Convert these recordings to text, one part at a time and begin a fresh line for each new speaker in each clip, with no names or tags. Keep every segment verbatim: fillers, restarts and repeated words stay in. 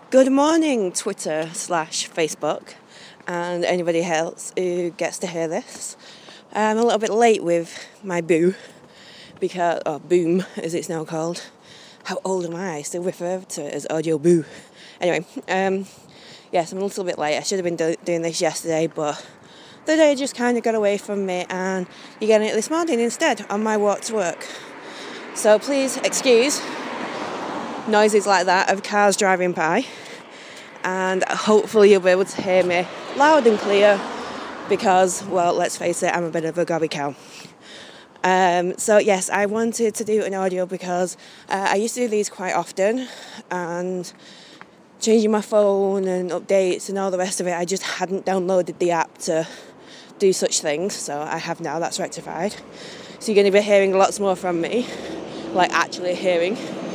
Good morning, Twitter slash Facebook, and anybody else who gets to hear this. I'm a little bit late with my boo, because, or boom, as it's now called. How old am I? I still refer to it as audio boo. Anyway, um, yes, I'm a little bit late. I should have been do- doing this yesterday, but the day just kind of got away from me, and you're getting it this morning instead on my walk to work. So please excuse noises like that of cars driving by, and hopefully you'll be able to hear me loud and clear because, well, let's face it, I'm a bit of a gobby cow. Um, so yes, I wanted to do an audio because uh, I used to do these quite often, and changing my phone and updates and all the rest of it, I just hadn't downloaded the app to do such things, so I have now. That's rectified. So you're going to be hearing lots more from me, like actually hearing,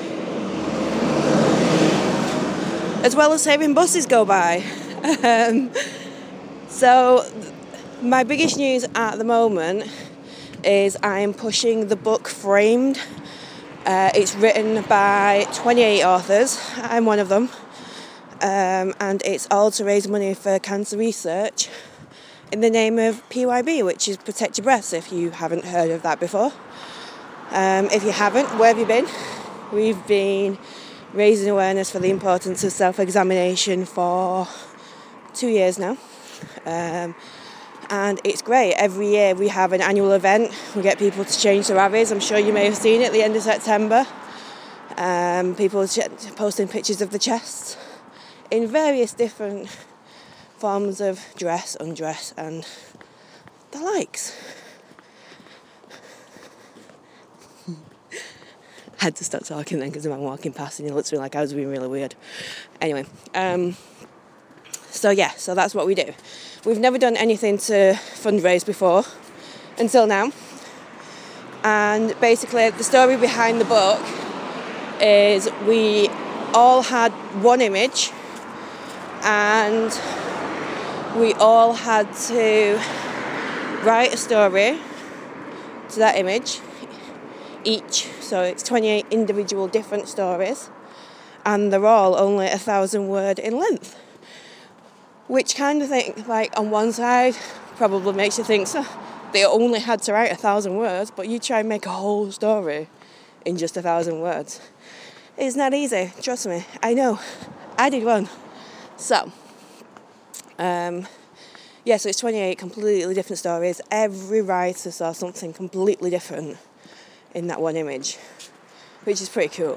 as well as hearing buses go by. um, so my biggest news at the moment is I'm pushing the book Framed. Uh, it's written by twenty-eight authors. I'm one of them. Um, and it's all to raise money for cancer research in the name of P Y B, which is Protect Your Breasts, if you haven't heard of that before. Um, if you haven't, where have you been? We've been raising awareness for the importance of self-examination for two years now. Um, and it's great. Every year we have an annual event. We get people to change their avies. I'm sure you may have seen it at the end of September. Um, people posting pictures of the chests in various different forms of dress, undress, and the likes. I had to stop talking then because I'm walking past and he looks at me like I was being really weird. Anyway, um, so yeah, so that's what we do. We've never done anything to fundraise before until now. And basically the story behind the book is we all had one image and we all had to write a story to that image each. So it's twenty-eight individual different stories, and they're all only a thousand word in length. Which kind of think, like on one side, probably makes you think, so they only had to write a thousand words, but you try and make a whole story in just a thousand words. It's not easy, trust me. I know. I did one. So, um, yeah, so it's twenty-eight completely different stories. Every writer saw something completely different in that one image, which is pretty cool.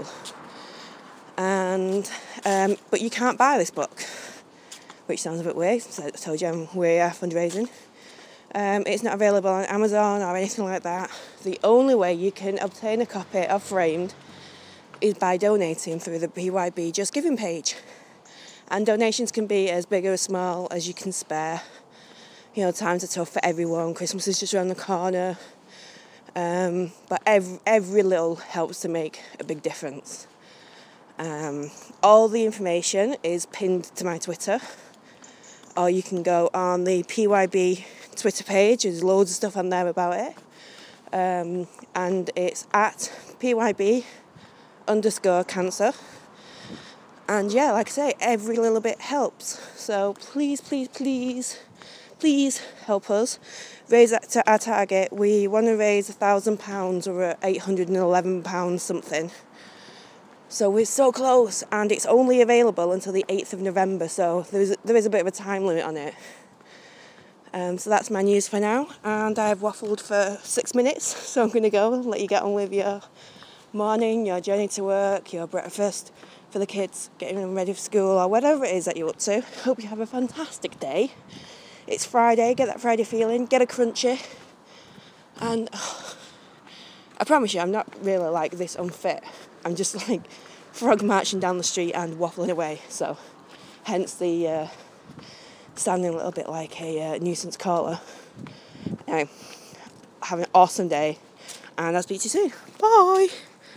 And, um, but you can't buy this book, which sounds a bit weird. So I told you I'm way off fundraising. Um, it's not available on Amazon or anything like that. The only way you can obtain a copy of Framed is by donating through the P Y B Just Giving page. And donations can be as big or as small as you can spare. You know, times are tough for everyone. Christmas is just around the corner. Um, but every, every little helps to make a big difference. Um, all the information is pinned to my Twitter. Or you can go on the P Y B Twitter page. There's loads of stuff on there about it. Um, and it's at P Y B underscore cancer. And yeah, like I say, every little bit helps. So please, please, please, please help us raise that to our target. We want to raise a thousand pounds or eight hundred and eleven pounds something. So we're so close, and it's only available until the eighth of November. So there is there is a bit of a time limit on it. Um, so that's my news for now, and I've waffled for six minutes. So I'm going to go and let you get on with your morning, your journey to work, your breakfast for the kids, getting them ready for school, or whatever it is that you're up to. Hope you have a fantastic day. It's Friday, get that Friday feeling, get a crunchy. And oh, I promise you, I'm not really like this unfit. I'm just like frog marching down the street and waffling away. So, hence the uh, sounding a little bit like a uh, nuisance caller. Anyway, have an awesome day, and I'll speak to you soon. Bye!